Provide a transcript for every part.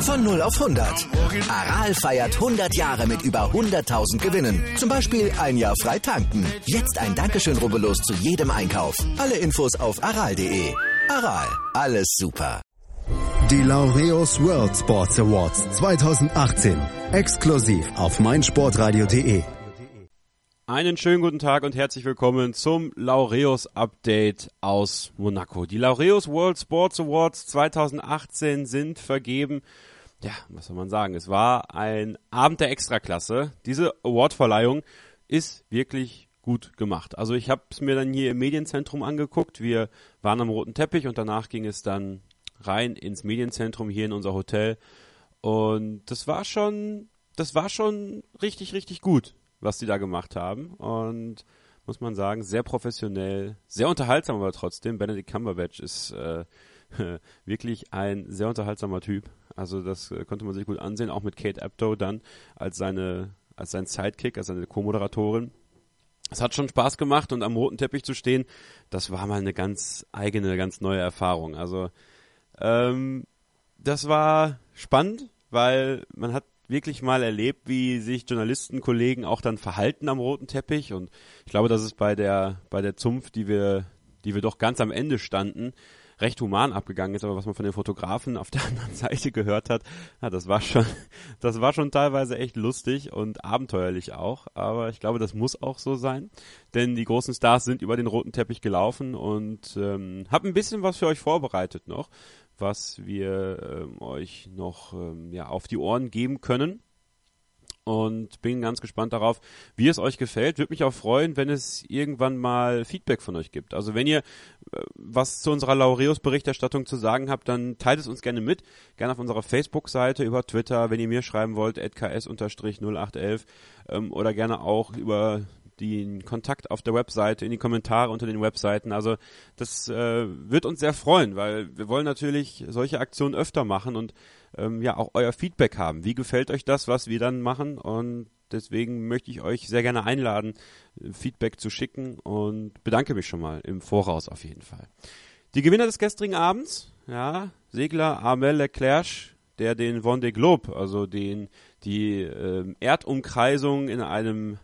Von 0 auf 100. Aral feiert 100 Jahre mit über 100.000 Gewinnen. Zum Beispiel ein Jahr frei tanken. Jetzt ein Dankeschön, rubbellos zu jedem Einkauf. Alle Infos auf aral.de. Aral, alles super. Die Laureus World Sports Awards 2018. Exklusiv auf meinsportradio.de. Einen schönen guten Tag und herzlich willkommen zum Laureus Update aus Monaco. Die Laureus World Sports Awards 2018 sind vergeben. Ja, was soll man sagen? Es war ein Abend der Extraklasse. Diese Awardverleihung ist wirklich gut gemacht. Also ich habe es mir dann hier im Medienzentrum angeguckt. Wir waren am roten Teppich und danach ging es dann rein ins Medienzentrum hier in unser Hotel. Und das war schon richtig, richtig gut, was die da gemacht haben. Und muss man sagen, sehr professionell, sehr unterhaltsam, aber trotzdem. Benedict Cumberbatch ist wirklich ein sehr unterhaltsamer Typ. Also das konnte man sich gut ansehen, auch mit Kate Apatow dann als sein Sidekick, als seine Co-Moderatorin. Es hat schon Spaß gemacht und am roten Teppich zu stehen, das war mal eine ganz eigene, ganz neue Erfahrung. Also das war spannend, weil man hat wirklich mal erlebt, wie sich Journalistenkollegen auch dann verhalten am roten Teppich, und ich glaube, dass es bei der Zunft, die wir doch ganz am Ende standen, recht human abgegangen ist, aber was man von den Fotografen auf der anderen Seite gehört hat, ja, das war schon teilweise echt lustig und abenteuerlich auch, aber ich glaube, das muss auch so sein, denn die großen Stars sind über den roten Teppich gelaufen und habe ein bisschen was für euch vorbereitet noch, was wir euch noch auf die Ohren geben können. Und bin ganz gespannt darauf, wie es euch gefällt. Würde mich auch freuen, wenn es irgendwann mal Feedback von euch gibt. Also wenn ihr was zu unserer Laureus-Berichterstattung zu sagen habt, dann teilt es uns gerne mit. Gerne auf unserer Facebook-Seite, über Twitter, wenn ihr mir schreiben wollt, @ks_0811 oder gerne auch über den Kontakt auf der Webseite, in die Kommentare unter den Webseiten. Also das wird uns sehr freuen, weil wir wollen natürlich solche Aktionen öfter machen und auch euer Feedback haben. Wie gefällt euch das, was wir dann machen? Und deswegen möchte ich euch sehr gerne einladen, Feedback zu schicken, und bedanke mich schon mal im Voraus auf jeden Fall. Die Gewinner des gestrigen Abends, Segler Armel Leclerc, der den Vendée Globe, also die Erdumkreisung in einem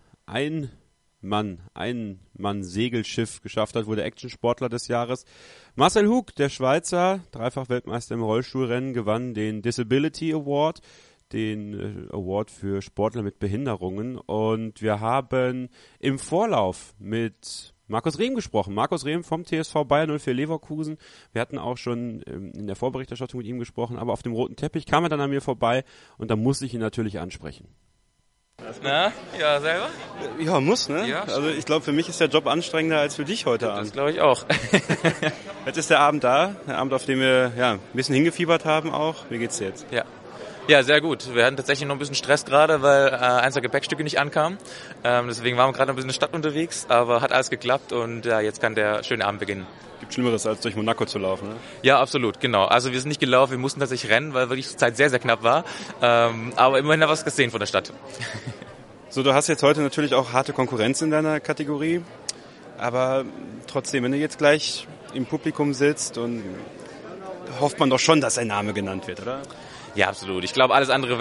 Ein-Mann-Segelschiff geschafft hat, wurde Actionsportler des Jahres. Marcel Hug, der Schweizer, dreifach Weltmeister im Rollstuhlrennen, gewann den Disability Award, den Award für Sportler mit Behinderungen. Und wir haben im Vorlauf mit Markus Rehm gesprochen. Markus Rehm vom TSV Bayer 04 Leverkusen. Wir hatten auch schon in der Vorberichterstattung mit ihm gesprochen, aber auf dem roten Teppich kam er dann an mir vorbei und da musste ich ihn natürlich ansprechen. Na, ja, selber? Ja, muss, ne? Ja, also ich glaube, für mich ist der Job anstrengender als für dich heute Abend. Das glaube ich auch. Jetzt ist der Abend da, der Abend, auf dem wir ein bisschen hingefiebert haben auch. Wie geht's dir jetzt? Ja, sehr gut. Wir hatten tatsächlich noch ein bisschen Stress gerade, weil eins der Gepäckstücke nicht ankam. Deswegen waren wir gerade ein bisschen in der Stadt unterwegs, aber hat alles geklappt und jetzt kann der schöne Abend beginnen. Gibt Schlimmeres, als durch Monaco zu laufen, ne? Ja, absolut, genau. Also wir sind nicht gelaufen, wir mussten tatsächlich rennen, weil wirklich die Zeit sehr, sehr knapp war. Aber immerhin haben wir was gesehen von der Stadt. So, du hast jetzt heute natürlich auch harte Konkurrenz in deiner Kategorie, aber trotzdem, wenn du jetzt gleich im Publikum sitzt, und hofft man doch schon, dass dein Name genannt wird, oder? Ja, absolut. Ich glaube, alles andere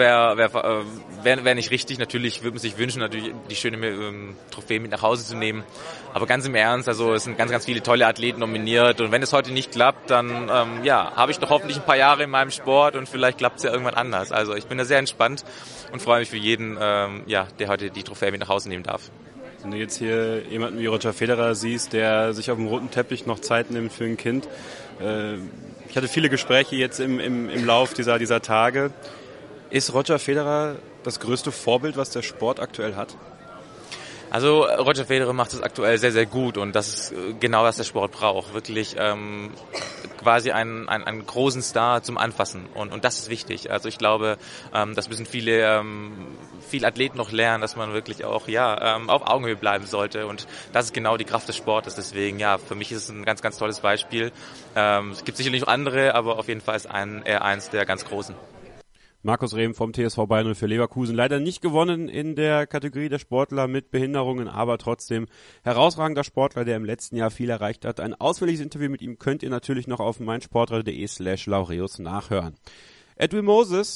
wär nicht richtig. Natürlich würde man sich wünschen, natürlich die schöne Trophäe mit nach Hause zu nehmen. Aber ganz im Ernst, also es sind ganz, ganz viele tolle Athleten nominiert. Und wenn es heute nicht klappt, dann habe ich doch hoffentlich ein paar Jahre in meinem Sport und vielleicht klappt es ja irgendwann anders. Also ich bin da sehr entspannt und freue mich für jeden, der heute die Trophäe mit nach Hause nehmen darf. Wenn du jetzt hier jemanden wie Roger Federer siehst, der sich auf dem roten Teppich noch Zeit nimmt für ein Kind, ich hatte viele Gespräche jetzt im Lauf dieser Tage. Ist Roger Federer das größte Vorbild, was der Sport aktuell hat? Also Roger Federer macht es aktuell sehr, sehr gut und das ist genau, was der Sport braucht. Wirklich quasi einen großen Star zum Anfassen und das ist wichtig. Also ich glaube, das müssen viele Athleten noch lernen, dass man wirklich auch auf Augenhöhe bleiben sollte und das ist genau die Kraft des Sportes. Deswegen für mich ist es ein ganz, ganz tolles Beispiel. Es gibt sicherlich noch andere, aber auf jeden Fall ist er eins der ganz Großen. Markus Rehm vom TSV Bayer 04 Leverkusen. Leider nicht gewonnen in der Kategorie der Sportler mit Behinderungen, aber trotzdem herausragender Sportler, der im letzten Jahr viel erreicht hat. Ein ausführliches Interview mit ihm könnt ihr natürlich noch auf meinsportradio.de/Laureus nachhören. Edwin Moses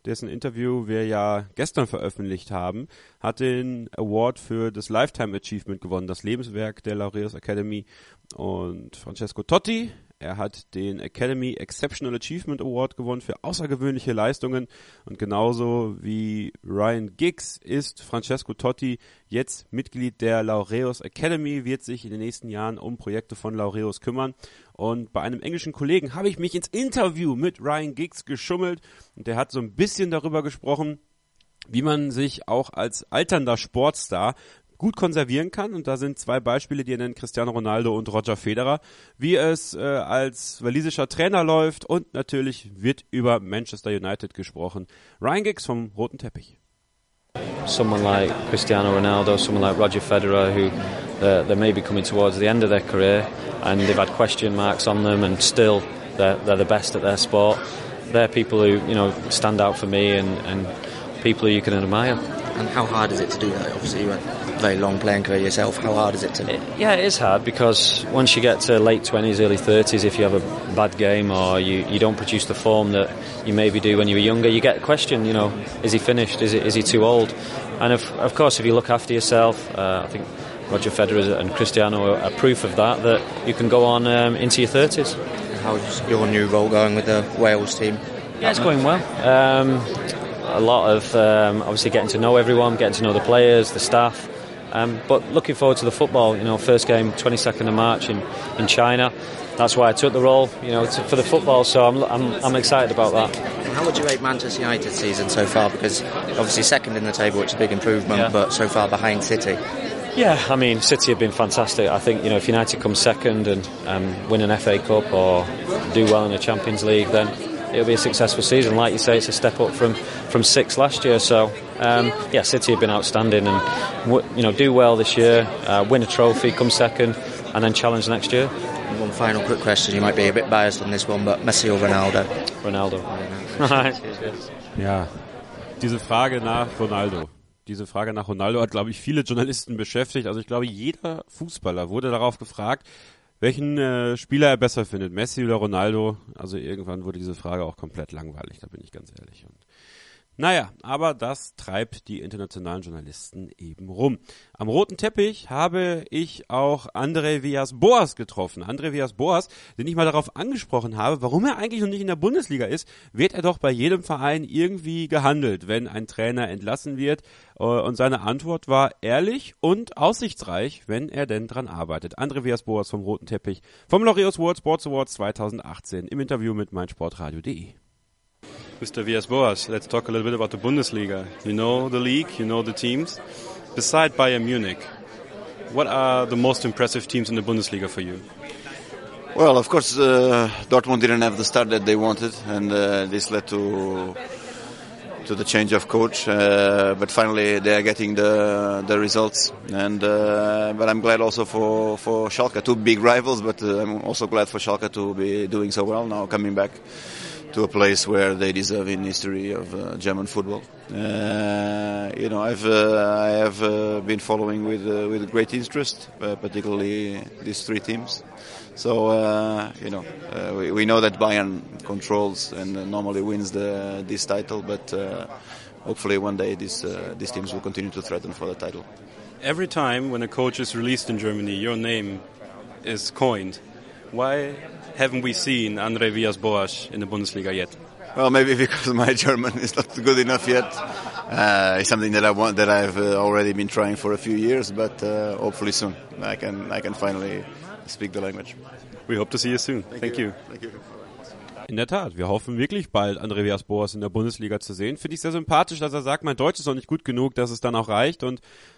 dessen Interview wir ja gestern veröffentlicht haben, hat den Award für das Lifetime Achievement gewonnen, das Lebenswerk der Laureus Academy. Und Francesco Totti, er hat den Academy Exceptional Achievement Award gewonnen für außergewöhnliche Leistungen. Und genauso wie Ryan Giggs ist Francesco Totti jetzt Mitglied der Laureus Academy, wird sich in den nächsten Jahren um Projekte von Laureus kümmern. Und bei einem englischen Kollegen habe ich mich ins Interview mit Ryan Giggs geschummelt. Und der hat so ein bisschen darüber gesprochen, wie man sich auch als alternder Sportstar gut konservieren kann, und da sind 2 Beispiele, die er nennt, Cristiano Ronaldo und Roger Federer, wie es als walisischer Trainer läuft, und natürlich wird über Manchester United gesprochen. Ryan Giggs vom Roten Teppich. Someone like Cristiano Ronaldo, someone like Roger Federer, who they're maybe coming towards the end of their career and they've had question marks on them, and still they're the best at their sport. They're people who, you know, stand out for me and people who you can admire. And how hard is it to do that? Obviously, you had a very long playing career yourself. How hard is it to... Yeah, it is hard, because once you get to late 20s, early 30s, if you have a bad game or you don't produce the form that you maybe do when you were younger, you get a question, you know, is he finished? Is he too old? And of course, if you look after yourself, I think Roger Federer and Cristiano are proof of that you can go on into your 30s. How's your new role going with the Wales team? Yeah, it's going well. A lot of obviously getting to know everyone, getting to know the players, the staff, but looking forward to the football. You know, first game 22nd of March in China. That's why I took the role, you know, for the football. So I'm excited about that. How would you rate Manchester United's season so far? Because obviously second in the table, which is a big improvement, but so far behind City. Yeah, I mean, City have been fantastic. I think, you know, if United come second and win an FA Cup or do well in the Champions League, then it'll be a successful season. Like you say, it's a step up from 6th last year. So, yeah, City have been outstanding and, you know, do well this year, win a trophy, come second, and then challenge next year. And one final quick question. You might be a bit biased on this one, but Messi or Ronaldo? Ronaldo. Ja, diese Frage nach Ronaldo. Diese Frage nach Ronaldo hat, glaube ich, viele Journalisten beschäftigt. Also ich glaube, jeder Fußballer wurde darauf gefragt, welchen Spieler er besser findet, Messi oder Ronaldo. Also irgendwann wurde diese Frage auch komplett langweilig, da bin ich ganz ehrlich. Und naja, aber das treibt die internationalen Journalisten eben rum. Am roten Teppich habe ich auch André Villas-Boas getroffen. André Villas-Boas, den ich mal darauf angesprochen habe, warum er eigentlich noch nicht in der Bundesliga ist, wird er doch bei jedem Verein irgendwie gehandelt, wenn ein Trainer entlassen wird. Und seine Antwort war ehrlich und aussichtsreich, wenn er denn dran arbeitet. André Villas-Boas vom roten Teppich, vom Laureus World Sports Awards 2018 im Interview mit meinsportradio.de. Mr. Villas-Boas, let's talk a little bit about the Bundesliga. You know the league, you know the teams. Beside Bayern Munich, what are the most impressive teams in the Bundesliga for you? Well, of course, Dortmund didn't have the start that they wanted, and this led to the change of coach. But finally, they are getting the results, and but I'm glad also for Schalke, 2 big rivals. But I'm also glad for Schalke to be doing so well now, coming back to a place where they deserve in history of German football. You know, I have been following with great interest, particularly these 3 teams. So you know, we know that Bayern controls and normally wins this title, but hopefully one day these teams will continue to threaten for the title. Every time when a coach is released in Germany, your name is coined. Why haven't we seen André Villas-Boas in the Bundesliga yet? Well, maybe because my German is not good enough yet. It's something that I've already been trying for a few years, but hopefully soon I can finally speak the language. We hope to see you soon. Thank you. Thank you. In der Tat, wir hoffen wirklich bald, André Villas-Boas in der Bundesliga zu sehen. Finde ich sehr sympathisch, dass er sagt, mein Deutsch ist noch nicht gut genug, dass es dann auch reicht, und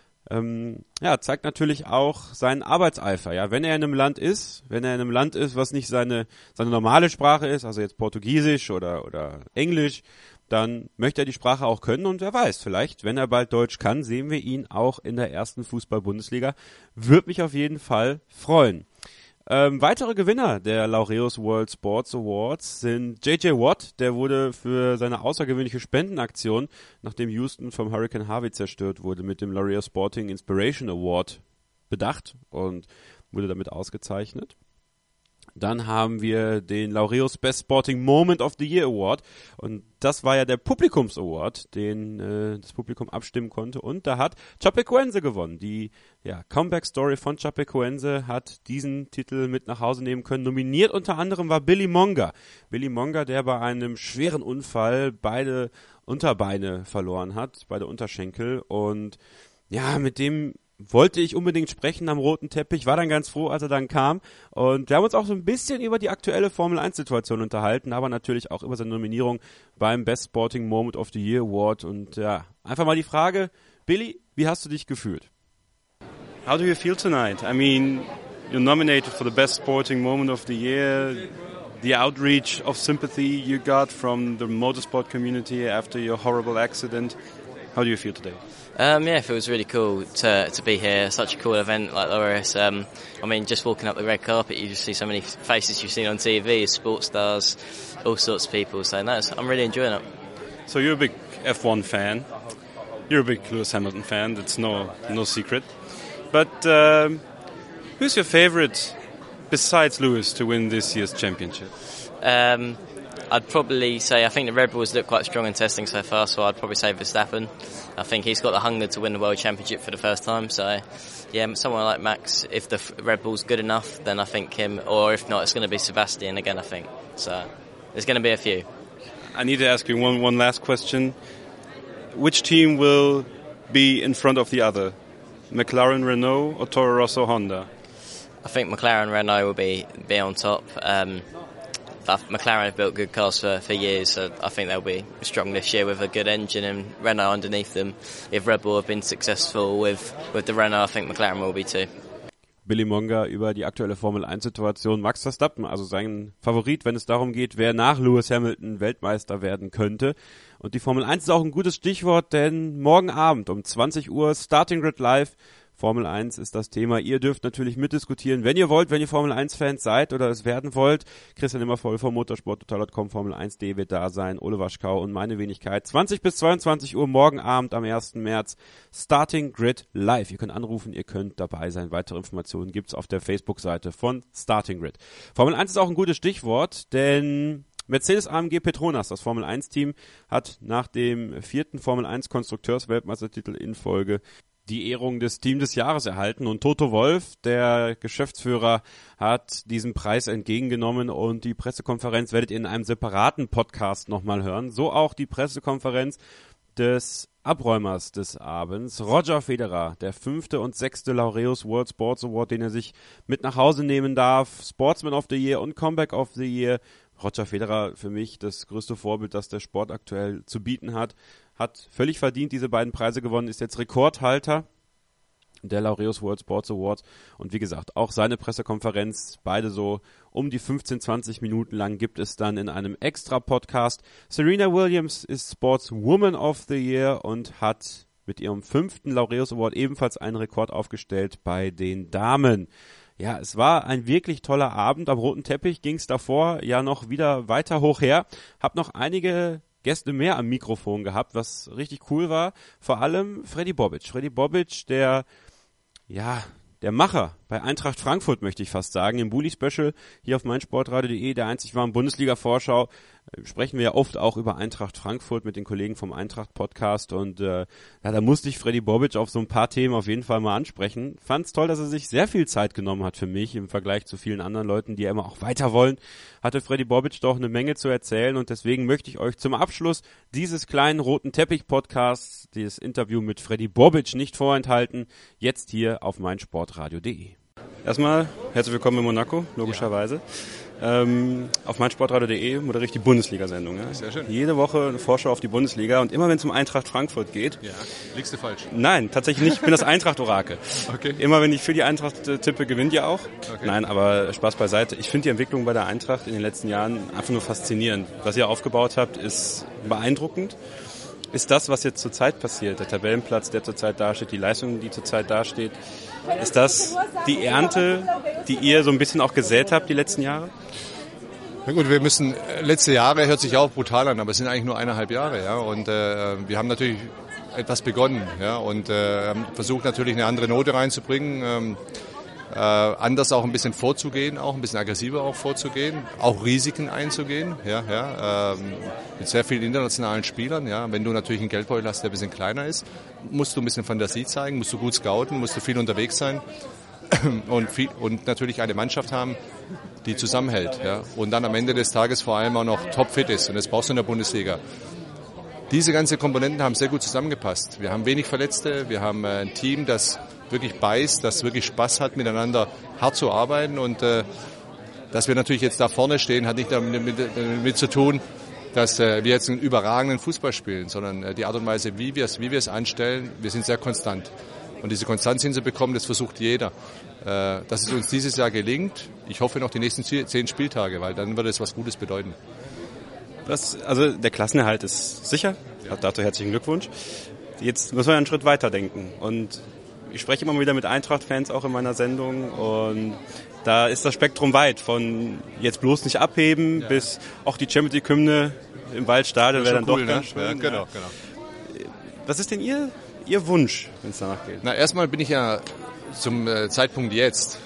ja, zeigt natürlich auch seinen Arbeitseifer. Ja, wenn er in einem Land ist, was nicht seine normale Sprache ist, also jetzt Portugiesisch oder Englisch, dann möchte er die Sprache auch können, und wer weiß, vielleicht, wenn er bald Deutsch kann, sehen wir ihn auch in der ersten Fußball-Bundesliga. Würde mich auf jeden Fall freuen. Weitere Gewinner der Laureus World Sports Awards sind JJ Watt, der wurde für seine außergewöhnliche Spendenaktion, nachdem Houston vom Hurricane Harvey zerstört wurde, mit dem Laureus Sporting Inspiration Award bedacht und wurde damit ausgezeichnet. Dann haben wir den Laureus Best Sporting Moment of the Year Award und das war ja der Publikums-Award, den das Publikum abstimmen konnte und da hat Chapecoense gewonnen. Die Comeback-Story von Chapecoense hat diesen Titel mit nach Hause nehmen können. Nominiert unter anderem war Billy Monger. Billy Monger, der bei einem schweren Unfall beide Unterbeine verloren hat, beide Unterschenkel und ja, mit dem wollte ich unbedingt sprechen am roten Teppich, war dann ganz froh, als er dann kam und wir haben uns auch so ein bisschen über die aktuelle Formel-1-Situation unterhalten, aber natürlich auch über seine Nominierung beim Best Sporting Moment of the Year Award und ja, einfach mal die Frage, Billy, wie hast du dich gefühlt? How do you feel tonight? I mean, you're nominated for the Best Sporting Moment of the Year, the outreach of sympathy you got from the motorsport community after your horrible accident. How do you feel today? Yeah, it feels really cool to be here. Such a cool event like Laureus. I mean, just walking up the red carpet, you just see so many faces you've seen on TV, sports stars, all sorts of people. So no, I'm really enjoying it. So you're a big F1 fan. You're a big Lewis Hamilton fan. That's no secret. But who's your favorite besides Lewis to win this year's championship? I'd probably say I think the Red Bulls look quite strong in testing so far, so I'd probably say Verstappen. I think he's got the hunger to win the World Championship for the first time, so yeah, someone like Max, if the Red Bull's good enough, then I think him, or if not, it's going to be Sebastian again, I think. So there's going to be a few. I need to ask you one last question. Which team will be in front of the other? McLaren, Renault, or Toro Rosso, Honda? I think McLaren, Renault will be on top. McLaren have built good cars for years, so I think they'll be strong this year with a good engine and Renault underneath them. If Red Bull have been successful with the Renault, I think McLaren will be too. Billy Monger über die aktuelle Formel-1-Situation. Max Verstappen, also sein Favorit, wenn es darum geht, wer nach Lewis Hamilton Weltmeister werden könnte. Und die Formel 1 ist auch ein gutes Stichwort, denn morgen Abend um 20 Uhr Starting Grid Live. Formel 1 ist das Thema. Ihr dürft natürlich mitdiskutieren, wenn ihr wollt, wenn ihr Formel 1-Fans seid oder es werden wollt. Christian Immervoll vom motorsporttotal.com, Formel1.de wird da sein, Ole Waschkau und meine Wenigkeit. 20 bis 22 Uhr morgen Abend am 1. März. Starting Grid Live. Ihr könnt anrufen, ihr könnt dabei sein. Weitere Informationen gibt's auf der Facebook-Seite von Starting Grid. Formel 1 ist auch ein gutes Stichwort, denn Mercedes-AMG Petronas, das Formel-1-Team, hat nach dem 4. Formel-1-Konstrukteursweltmeistertitel in Folge die Ehrung des Team des Jahres erhalten und Toto Wolff, der Geschäftsführer, hat diesen Preis entgegengenommen und die Pressekonferenz werdet ihr in einem separaten Podcast nochmal hören. So auch die Pressekonferenz des Abräumers des Abends, Roger Federer, der 5. und 6. Laureus World Sports Award, den er sich mit nach Hause nehmen darf, Sportsman of the Year und Comeback of the Year. Roger Federer für mich das größte Vorbild, das der Sport aktuell zu bieten hat völlig verdient diese beiden Preise gewonnen, ist jetzt Rekordhalter der Laureus World Sports Awards und wie gesagt, auch seine Pressekonferenz, beide so um die 15-20 Minuten lang gibt es dann in einem Extra-Podcast. Serena Williams ist Sportswoman of the Year und hat mit ihrem 5. Laureus Award ebenfalls einen Rekord aufgestellt bei den Damen. Ja, es war ein wirklich toller Abend. Am roten Teppich ging es davor ja noch wieder weiter hoch her. Hab noch einige Gäste mehr am Mikrofon gehabt, was richtig cool war. Vor allem Freddy Bobic. Freddy Bobic, der Macher bei Eintracht Frankfurt, möchte ich fast sagen, im Bully-Special hier auf meinsportradio.de, der einzig wahren Bundesliga-Vorschau, sprechen wir ja oft auch über Eintracht Frankfurt mit den Kollegen vom Eintracht-Podcast und da musste ich Freddy Bobic auf so ein paar Themen auf jeden Fall mal ansprechen. Fand's toll, dass er sich sehr viel Zeit genommen hat für mich im Vergleich zu vielen anderen Leuten, die ja immer auch weiter wollen. Hatte Freddy Bobic doch eine Menge zu erzählen und deswegen möchte ich euch zum Abschluss dieses kleinen roten Teppich-Podcasts, dieses Interview mit Freddy Bobic nicht vorenthalten, jetzt hier auf meinsportradio.de. Erstmal herzlich willkommen in Monaco, logischerweise. Auf meinsportradio.de moderiere ich die Bundesliga-Sendung. Ja? Sehr schön. Jede Woche eine Vorschau auf die Bundesliga und immer wenn es um Eintracht Frankfurt geht. Ja, liegst du falsch? Nein, tatsächlich nicht. Ich bin das Eintracht-Orakel. Okay. Immer wenn ich für die Eintracht tippe, gewinnt ihr auch. Okay. Nein, aber Spaß beiseite. Ich finde die Entwicklung bei der Eintracht in den letzten Jahren einfach nur faszinierend. Was ihr aufgebaut habt, ist beeindruckend. Ist das, was jetzt zurzeit passiert, der Tabellenplatz, der zurzeit dasteht, die Leistung, die zurzeit dasteht, ist das die Ernte, die ihr so ein bisschen auch gesät habt die letzten Jahre? Na gut, letzte Jahre hört sich auch brutal an, aber es sind eigentlich nur 1,5 Jahre, ja, und wir haben natürlich etwas begonnen, ja, und versucht natürlich eine andere Note reinzubringen. anders auch ein bisschen vorzugehen, auch ein bisschen aggressiver auch vorzugehen, auch Risiken einzugehen, mit sehr vielen internationalen Spielern. Ja. Wenn du natürlich einen Geldbeutel hast, der ein bisschen kleiner ist, musst du ein bisschen Fantasie zeigen, musst du gut scouten, musst du viel unterwegs sein und natürlich eine Mannschaft haben, die zusammenhält. Ja. Und dann am Ende des Tages vor allem auch noch topfit ist, und das brauchst du in der Bundesliga. Diese ganzen Komponenten haben sehr gut zusammengepasst. Wir haben wenig Verletzte, wir haben ein Team, das wirklich beißt, das wirklich Spaß hat, miteinander hart zu arbeiten. Und dass wir natürlich jetzt da vorne stehen, hat nicht damit zu tun, dass wir jetzt einen überragenden Fußball spielen, sondern die Art und Weise, wie wir es anstellen, wir sind sehr konstant. Und diese Konstanz hinzubekommen, das versucht jeder. Dass es uns dieses Jahr gelingt, ich hoffe noch die nächsten 10 Spieltage, weil dann wird es was Gutes bedeuten. Also der Klassenerhalt ist sicher. Dazu herzlichen Glückwunsch. Jetzt müssen wir einen Schritt weiter denken. Und ich spreche immer wieder mit Eintracht-Fans auch in meiner Sendung. Und da ist das Spektrum weit. Von jetzt bloß nicht abheben bis auch die Champions League-Hymne im Waldstadion wäre dann cool, doch ganz schön. Ja, genau. Was ist denn Ihr Wunsch, wenn es danach geht? Na, erstmal bin ich ja zum Zeitpunkt jetzt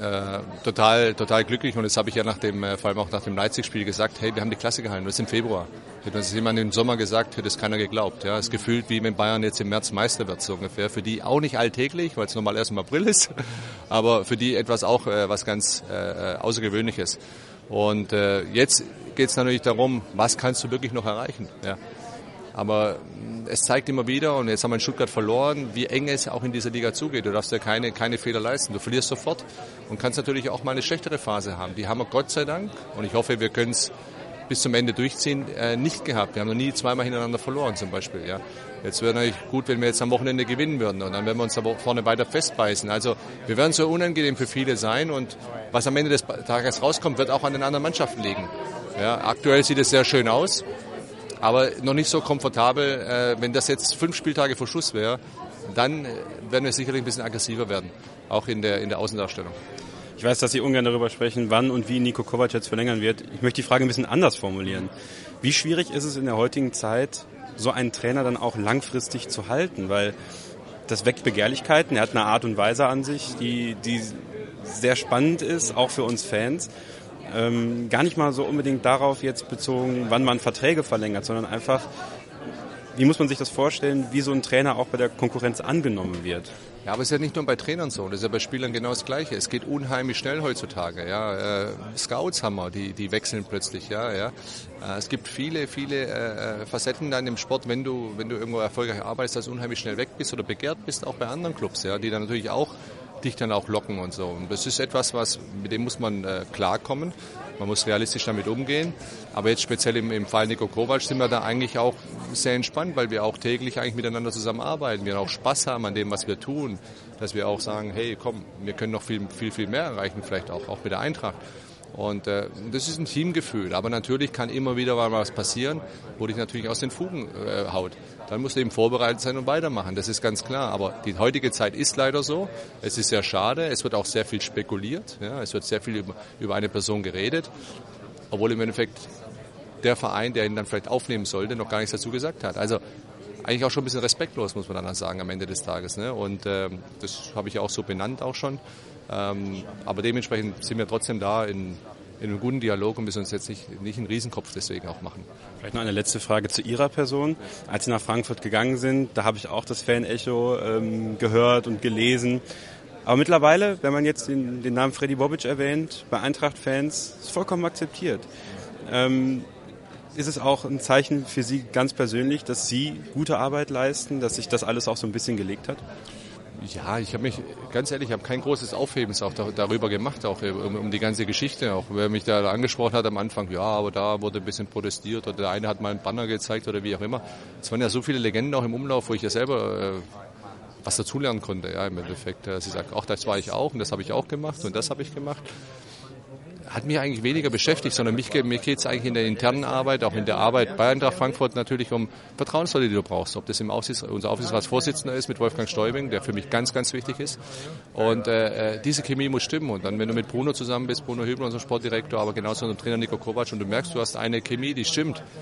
total glücklich, und das habe ich ja vor allem auch nach dem Leipzig-Spiel gesagt, hey, wir haben die Klasse gehalten, das ist im Februar. Hätte uns jemand im Sommer gesagt, hätte es keiner geglaubt. Ja, es ist gefühlt, wie wenn Bayern jetzt im März Meister wird, so ungefähr. Für die auch nicht alltäglich, weil es normal erst im April ist, aber für die etwas auch was ganz Außergewöhnliches. Und jetzt geht es natürlich darum, was kannst du wirklich noch erreichen? Ja. Aber es zeigt immer wieder, und jetzt haben wir in Stuttgart verloren, wie eng es auch in dieser Liga zugeht. Du darfst ja keine Fehler leisten. Du verlierst sofort und kannst natürlich auch mal eine schlechtere Phase haben. Die haben wir Gott sei Dank, und ich hoffe, wir können es bis zum Ende durchziehen, nicht gehabt. Wir haben noch nie zweimal hintereinander verloren zum Beispiel. Ja. Jetzt wäre natürlich gut, wenn wir jetzt am Wochenende gewinnen würden, und dann werden wir uns aber vorne weiter festbeißen. Also wir werden so unangenehm für viele sein, und was am Ende des Tages rauskommt, wird auch an den anderen Mannschaften liegen. Ja, aktuell sieht es sehr schön aus, aber noch nicht so komfortabel. Wenn das jetzt 5 Spieltage vor Schluss wäre, dann werden wir sicherlich ein bisschen aggressiver werden, auch in der Außendarstellung. Ich weiß, dass Sie ungern darüber sprechen, wann und wie Niko Kovac jetzt verlängern wird. Ich möchte die Frage ein bisschen anders formulieren. Wie schwierig ist es in der heutigen Zeit, so einen Trainer dann auch langfristig zu halten? Weil das weckt Begehrlichkeiten. Er hat eine Art und Weise an sich, die sehr spannend ist, auch für uns Fans. Gar nicht mal so unbedingt darauf jetzt bezogen, wann man Verträge verlängert, sondern einfach, wie muss man sich das vorstellen, wie so ein Trainer auch bei der Konkurrenz angenommen wird? Ja, aber es ist ja nicht nur bei Trainern so, das ist ja bei Spielern genau das Gleiche. Es geht unheimlich schnell heutzutage. Ja. Scouts haben wir, die wechseln plötzlich. Ja. Es gibt viele Facetten dann im Sport, wenn du irgendwo erfolgreich arbeitest, dass du unheimlich schnell weg bist oder begehrt bist, auch bei anderen Clubs, ja, die dann natürlich auch dich dann auch locken und so. Und das ist etwas, mit dem muss man klarkommen. Man muss realistisch damit umgehen. Aber jetzt speziell im Fall Niko Kovac sind wir da eigentlich auch sehr entspannt, weil wir auch täglich eigentlich miteinander zusammenarbeiten. Wir auch Spaß haben an dem, was wir tun. Dass wir auch sagen, hey, komm, wir können noch viel mehr erreichen, vielleicht auch mit der Eintracht. Und das ist ein Teamgefühl. Aber natürlich kann immer wieder mal was passieren, wo dich natürlich aus den Fugen haut. Dann musst du eben vorbereitet sein und weitermachen. Das ist ganz klar. Aber die heutige Zeit ist leider so. Es ist sehr schade. Es wird auch sehr viel spekuliert. Ja, es wird sehr viel über eine Person geredet. Obwohl im Endeffekt der Verein, der ihn dann vielleicht aufnehmen sollte, noch gar nichts dazu gesagt hat. Also eigentlich auch schon ein bisschen respektlos, muss man dann sagen, am Ende des Tages. Ne? Und das habe ich ja auch so benannt auch schon. Aber dementsprechend sind wir trotzdem da in einem guten Dialog und müssen uns jetzt nicht einen Riesenkopf deswegen auch machen. Vielleicht noch eine letzte Frage zu Ihrer Person. Als Sie nach Frankfurt gegangen sind, da habe ich auch das Fan-Echo gehört und gelesen. Aber mittlerweile, wenn man jetzt den Namen Freddy Bobic erwähnt, bei Eintracht-Fans, ist vollkommen akzeptiert. Ist es auch ein Zeichen für Sie ganz persönlich, dass Sie gute Arbeit leisten, dass sich das alles auch so ein bisschen gelegt hat? Ja, ich habe mich, ganz ehrlich, ich habe kein großes Aufhebens auch darüber gemacht, auch um die ganze Geschichte. Auch wer mich da angesprochen hat am Anfang, ja, aber da wurde ein bisschen protestiert oder der eine hat mal einen Banner gezeigt oder wie auch immer. Es waren ja so viele Legenden auch im Umlauf, wo ich ja selber was dazulernen konnte, ja, im Endeffekt. Sie sagt, auch das war ich auch und das habe ich auch gemacht und das habe ich gemacht. Hat mich eigentlich weniger beschäftigt, sondern mir geht es eigentlich in der internen Arbeit, auch in der Arbeit bei Eintracht Frankfurt natürlich um Vertrauensleute, die du brauchst. Ob das unser Aufsichtsratsvorsitzender ist mit Wolfgang Steubing, der für mich ganz, ganz wichtig ist. Und diese Chemie muss stimmen. Und dann, wenn du mit Bruno zusammen bist, Bruno Hübner, unser Sportdirektor, aber genauso unser Trainer Niko Kovac, und du merkst, du hast eine Chemie, die stimmt,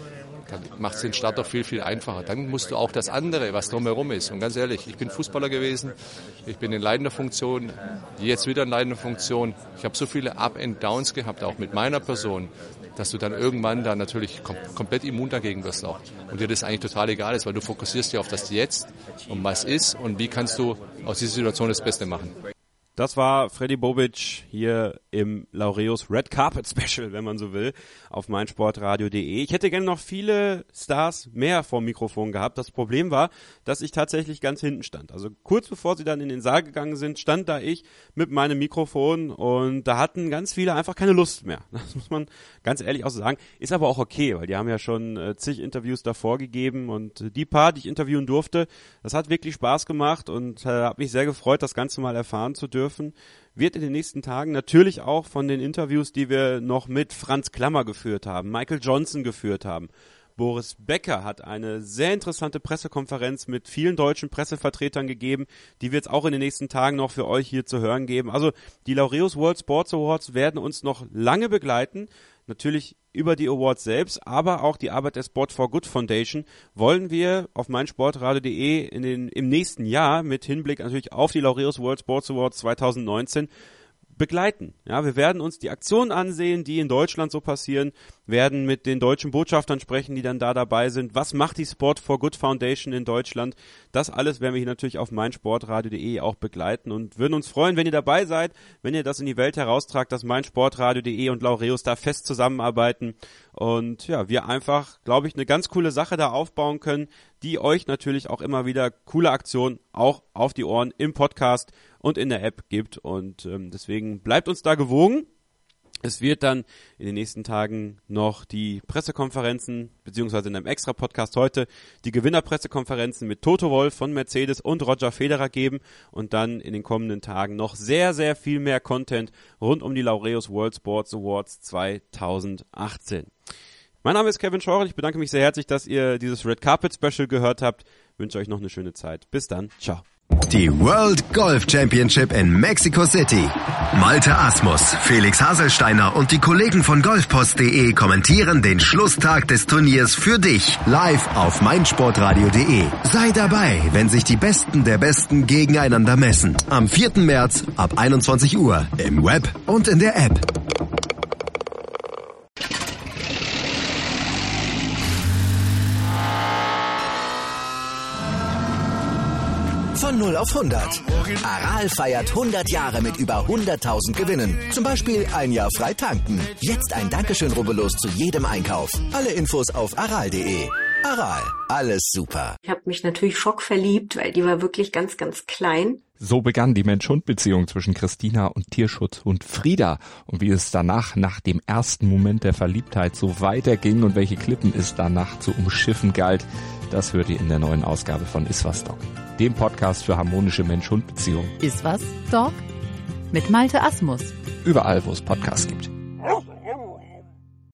dann macht es den Start doch viel, viel einfacher. Dann musst du auch das andere, was drumherum ist. Und ganz ehrlich, ich bin Fußballer gewesen, ich bin in leitender Funktion, jetzt wieder in leitender Funktion. Ich habe so viele Up and Downs gehabt, auch mit meiner Person, dass du dann irgendwann da natürlich komplett immun dagegen wirst auch. Und dir das eigentlich total egal ist, weil du fokussierst ja auf das Jetzt und was ist und wie kannst du aus dieser Situation das Beste machen. Das war Freddy Bobic hier im Laureus Red Carpet Special, wenn man so will, auf meinsportradio.de. Ich hätte gerne noch viele Stars mehr vor dem Mikrofon gehabt. Das Problem war, dass ich tatsächlich ganz hinten stand. Also kurz bevor sie dann in den Saal gegangen sind, stand da ich mit meinem Mikrofon und da hatten ganz viele einfach keine Lust mehr. Das muss man ganz ehrlich auch so sagen. Ist aber auch okay, weil die haben ja schon zig Interviews davor gegeben und die paar, die ich interviewen durfte, das hat wirklich Spaß gemacht und habe mich sehr gefreut, das Ganze mal erfahren zu dürfen. Wird in den nächsten Tagen natürlich auch von den Interviews, die wir noch mit Franz Klammer geführt haben, Michael Johnson geführt haben. Boris Becker hat eine sehr interessante Pressekonferenz mit vielen deutschen Pressevertretern gegeben, die wir jetzt auch in den nächsten Tagen noch für euch hier zu hören geben. Also die Laureus World Sports Awards werden uns noch lange begleiten. Natürlich über die Awards selbst, aber auch die Arbeit der Sport for Good Foundation wollen wir auf meinsportradio.de im nächsten Jahr mit Hinblick natürlich auf die Laureus World Sports Awards 2019 begleiten. Ja, wir werden uns die Aktionen ansehen, die in Deutschland so passieren, werden mit den deutschen Botschaftern sprechen, die dann da dabei sind. Was macht die Sport for Good Foundation in Deutschland? Das alles werden wir hier natürlich auf meinsportradio.de auch begleiten und würden uns freuen, wenn ihr dabei seid, wenn ihr das in die Welt heraustragt, dass meinsportradio.de und Laureus da fest zusammenarbeiten und ja, wir einfach, glaube ich, eine ganz coole Sache da aufbauen können, die euch natürlich auch immer wieder coole Aktionen auch auf die Ohren im Podcast und in der App gibt und deswegen bleibt uns da gewogen. Es wird dann in den nächsten Tagen noch die Pressekonferenzen, beziehungsweise in einem Extra-Podcast heute, die Gewinnerpressekonferenzen mit Toto Wolff von Mercedes und Roger Federer geben und dann in den kommenden Tagen noch sehr, sehr viel mehr Content rund um die Laureus World Sports Awards 2018. Mein Name ist Kevin Scheurer, ich bedanke mich sehr herzlich, dass ihr dieses Red Carpet Special gehört habt. Ich wünsche euch noch eine schöne Zeit. Bis dann, ciao. Die World Golf Championship in Mexico City. Malte Asmus, Felix Haselsteiner und die Kollegen von golfpost.de kommentieren den Schlusstag des Turniers für dich live auf meinsportradio.de. Sei dabei, wenn sich die Besten der Besten gegeneinander messen. Am 4. März ab 21 Uhr im Web und in der App. Von 0 auf 100. Aral feiert 100 Jahre mit über 100.000 Gewinnen. Zum Beispiel ein Jahr frei tanken. Jetzt ein Dankeschön, rubbellos zu jedem Einkauf. Alle Infos auf aral.de. Aral, alles super. Ich habe mich natürlich schockverliebt, weil die war wirklich ganz, ganz klein. So begann die Mensch-Hund-Beziehung zwischen Christina und Tierschutzhund Frieda. Und wie es danach, nach dem ersten Moment der Verliebtheit, so weiterging und welche Klippen es danach zu umschiffen galt, das hört ihr in der neuen Ausgabe von Iswas Dog, dem Podcast für harmonische Mensch-Hund-Beziehungen. Iswas Dog? Mit Malte Asmus. Überall, wo es Podcasts gibt.